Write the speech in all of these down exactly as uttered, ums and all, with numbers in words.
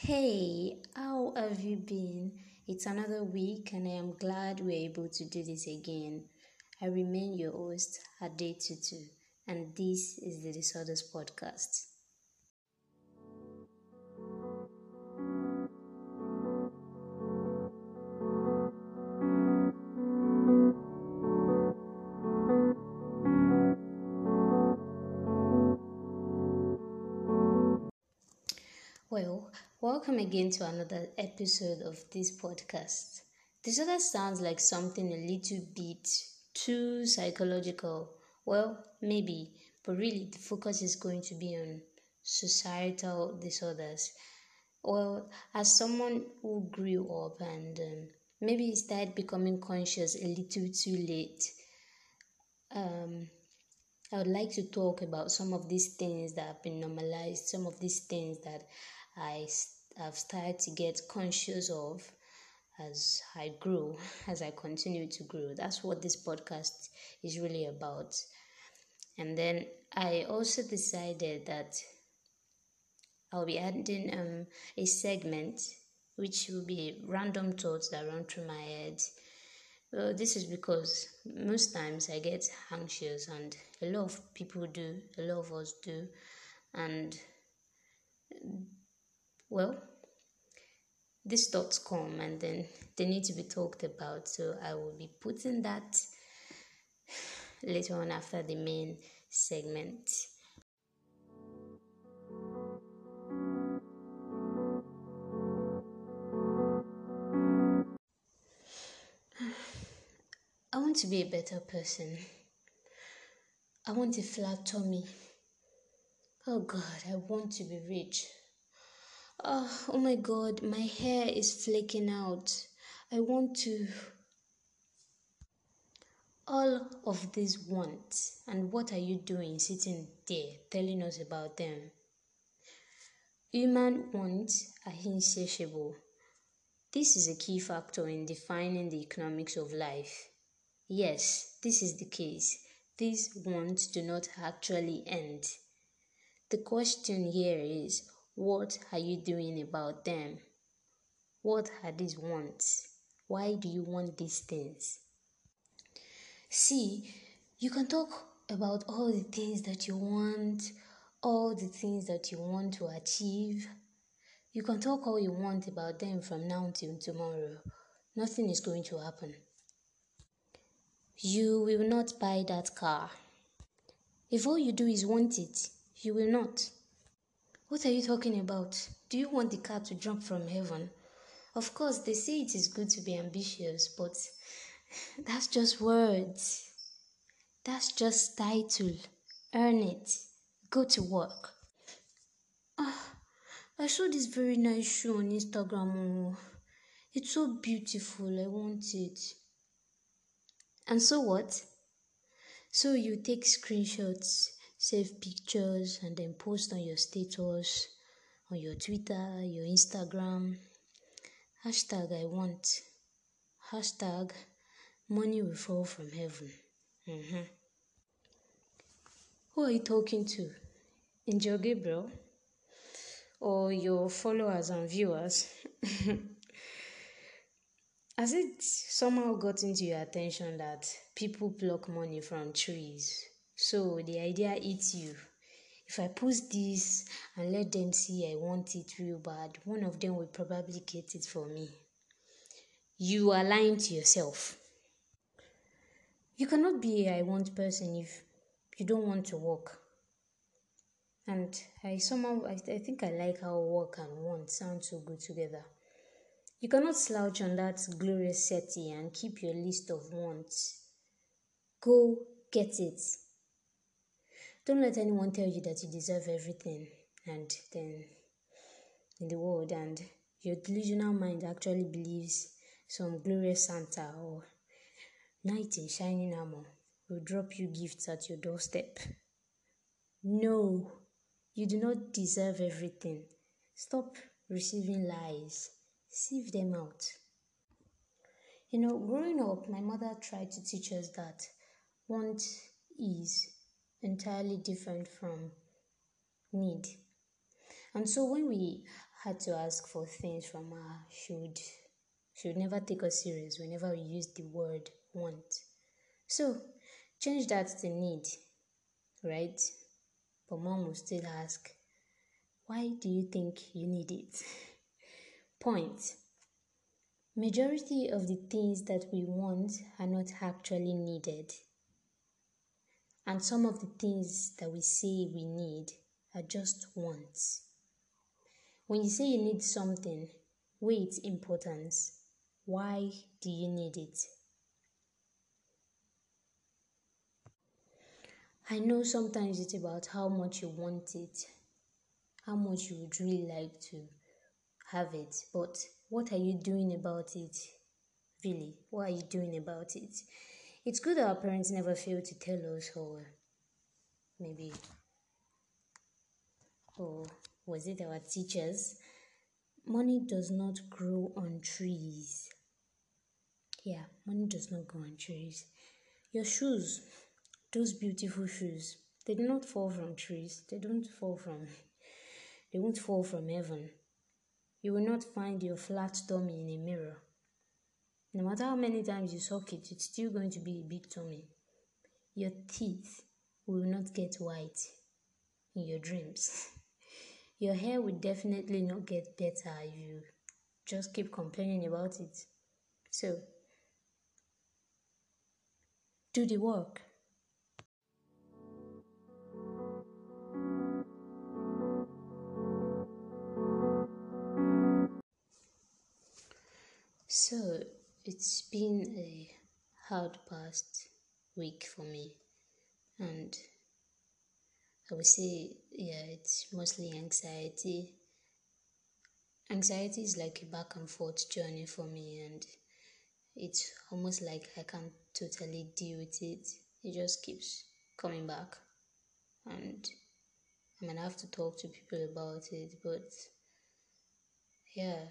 Hey, how have you been? It's another week and I am glad we're able to do this again. I remain your host, Ade Tutu, and this is the Disorders Podcast. Well, welcome again to another episode of this podcast. Disorder sounds like something a little bit too psychological. Well, maybe, but really the focus is going to be on societal disorders. Well, as someone who grew up and um, maybe started becoming conscious a little too late, um, I would like to talk about some of these things that have been normalized, some of these things that I have started to get conscious of as I grow, as I continue to grow. That's what this podcast is really about. And then I also decided that I'll be adding um, a segment which will be random thoughts that run through my head. Well, this is because most times I get anxious, and a lot of people do, a lot of us do, and well, these thoughts come and then they need to be talked about. So I will be putting that later on after the main segment. I want to be a better person. I want a flat tummy. Oh God, I want to be rich. Oh, oh my God, my hair is flaking out. I want to. All of these wants, and what are you doing sitting there telling us about them? Human wants are insatiable. This is a key factor in defining the economics of life. Yes, this is the case. These wants do not actually end. The question here is, what are you doing about them? What are these wants? Why do you want these things? See, you can talk about all the things that you want, all the things that you want to achieve. You can talk all you want about them from now till tomorrow. Nothing is going to happen. You will not buy that car. If all you do is want it, you will not. What are you talking about? Do you want the car to drop from heaven? Of course, they say it is good to be ambitious, but that's just words. That's just title. Earn it. Go to work. Ah, I saw this very nice shoe on Instagram. Oh. It's so beautiful. I want it. And so what? So you take screenshots, save pictures, and then post on your status, on your Twitter, your Instagram. Hashtag I want. Hashtag money will fall from heaven. Mm-hmm. Who are you talking to? Angel Gabriel? Or your followers and viewers? Has it somehow got into your attention that people pluck money from trees? So the idea eats you. If I post this and let them see I want it real bad, one of them will probably get it for me. You are lying to yourself. You cannot be a I want person if you don't want to work. And I somehow, I, I think I like how work and want sound so good together. You cannot slouch on that glorious settee and keep your list of wants. Go get it. Don't let anyone tell you that you deserve everything and then in the world, and your delusional mind actually believes some glorious Santa or knight in shining armor will drop you gifts at your doorstep. No, you do not deserve everything. Stop receiving lies. Sieve them out. You know, growing up, my mother tried to teach us that want is entirely different from need. And so when we had to ask for things from her, she would, she would never take us serious whenever we use the word want. So change that to need, right? But mom will still ask, why do you think you need it? Point. Majority of the things that we want are not actually needed. And some of the things that we say we need are just wants. When you say you need something, weigh its importance. Why do you need it? I know sometimes it's about how much you want it, how much you would really like to have it, but what are you doing about it? Really, what are you doing about it? It's good that our parents never fail to tell us, or maybe, or was it our teachers? Money does not grow on trees. Yeah, money does not grow on trees. Your shoes, those beautiful shoes, they do not fall from trees. They don't fall from, they won't fall from heaven. You will not find your flat tummy in a mirror. No matter how many times you suck it, it's still going to be a big tummy. Your teeth will not get white in your dreams. Your hair will definitely not get better if you just keep complaining about it. So, do the work. So, it's been a hard past week for me, and I would say, yeah, it's mostly anxiety. Anxiety is like a back and forth journey for me, and it's almost like I can't totally deal with it. It just keeps coming back, and I'm gonna have to talk to people about it. But yeah,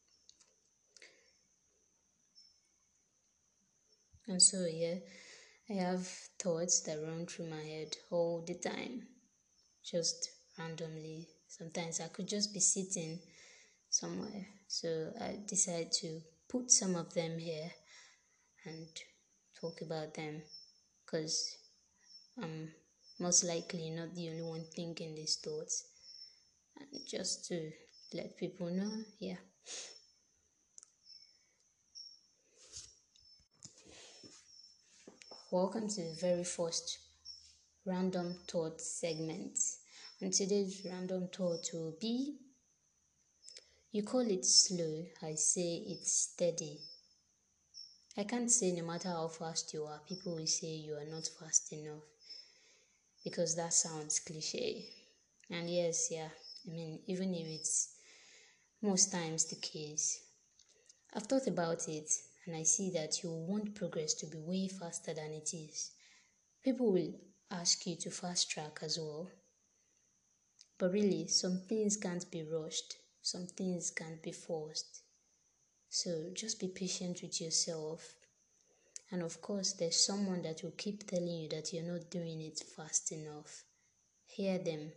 and so yeah, I have thoughts that run through my head all the time, just randomly. Sometimes I could just be sitting somewhere, so I decide to put some of them here and talk about them, because I'm most likely not the only one thinking these thoughts. And just to let people know, yeah. Welcome to the very first random thought segment. And today's random thought will be, you call it slow, I say it's steady. I can't say no matter how fast you are, people will say you are not fast enough, because that sounds cliche. And yes, yeah, I mean, even if it's most times the case, I've thought about it and I see that you want progress to be way faster than it is. People will ask you to fast track as well. But really, some things can't be rushed, some things can't be forced. So just be patient with yourself. And of course, there's someone that will keep telling you that you're not doing it fast enough. Hear them.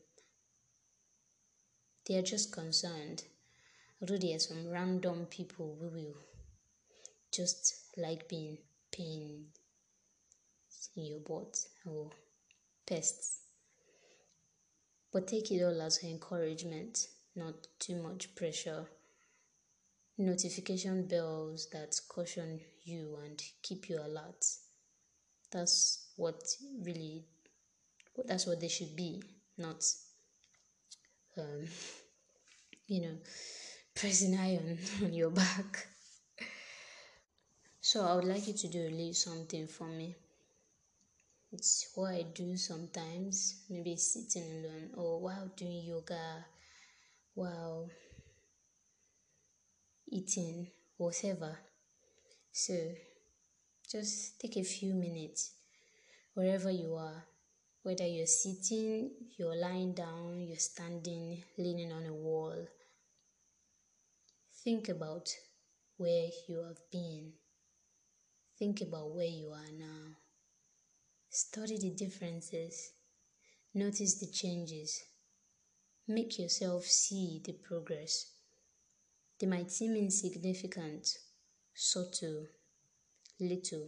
They are just concerned. Although there are some random people who will just like being pain in your butt or pests. But take it all as encouragement, not too much pressure. Notification bells that caution you and keep you alert. That's what really, that's what they should be, not, um, you know, pressing iron on your back. So I would like you to do a little something for me. It's what I do sometimes, maybe sitting alone or while doing yoga, while eating, whatever. So just take a few minutes wherever you are, whether you're sitting, you're lying down, you're standing, leaning on a wall. Think about where you have been. Think about where you are now. Study the differences. Notice the changes. Make yourself see the progress. They might seem insignificant, subtle, little,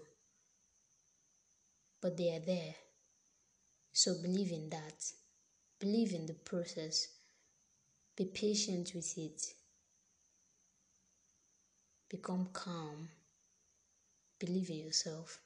but they are there. So believe in that. Believe in the process. Be patient with it. Become calm. Believe in yourself.